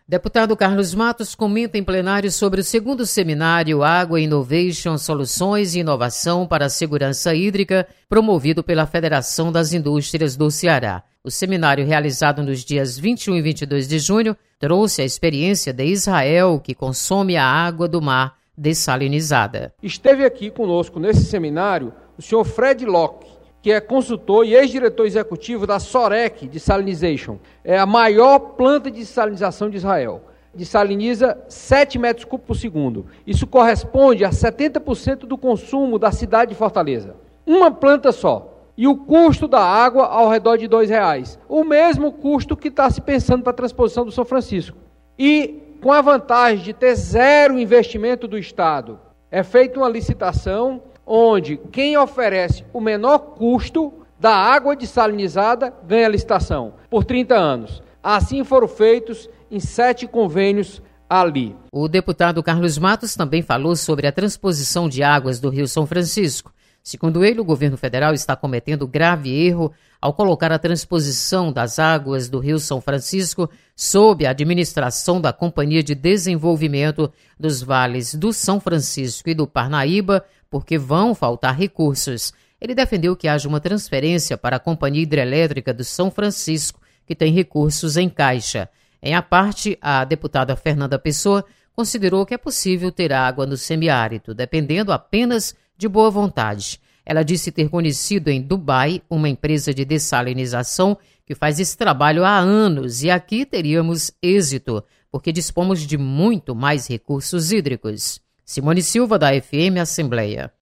Deputado Carlos Matos comenta em plenário sobre o segundo seminário Água Innovation, Soluções e Inovação para a Segurança Hídrica, promovido pela Federação das Indústrias do Ceará. O seminário, realizado nos dias 21 e 22 de junho, trouxe a experiência de Israel, que consome a água do mar dessalinizada. Esteve aqui conosco nesse seminário o senhor Fred Locke, que é consultor e ex-diretor executivo da Sorek Desalinization. É a maior planta de dessalinização de Israel. Dessaliniza 7 metros cúbicos por segundo. Isso corresponde a 70% do consumo da cidade de Fortaleza. Uma planta só. E o custo da água ao redor de R$2. O mesmo custo que está se pensando para a transposição do São Francisco. E com a vantagem de ter zero investimento do Estado, é feita uma licitação onde quem oferece o menor custo da água dessalinizada ganha a licitação por 30 anos. Assim foram feitos em 7 convênios ali. O deputado Carlos Matos também falou sobre a transposição de águas do Rio São Francisco. Segundo ele, o governo federal está cometendo grave erro ao colocar a transposição das águas do Rio São Francisco sob a administração da Companhia de Desenvolvimento dos Vales do São Francisco e do Parnaíba, porque vão faltar recursos. Ele defendeu que haja uma transferência para a Companhia Hidrelétrica do São Francisco, que tem recursos em caixa. Em a parte, a deputada Fernanda Pessoa considerou que é possível ter água no semiárido, dependendo apenas de boa vontade. Ela disse ter conhecido em Dubai uma empresa de dessalinização que faz esse trabalho há anos e aqui teríamos êxito, porque dispomos de muito mais recursos hídricos. Simone Silva, da FM Assembleia.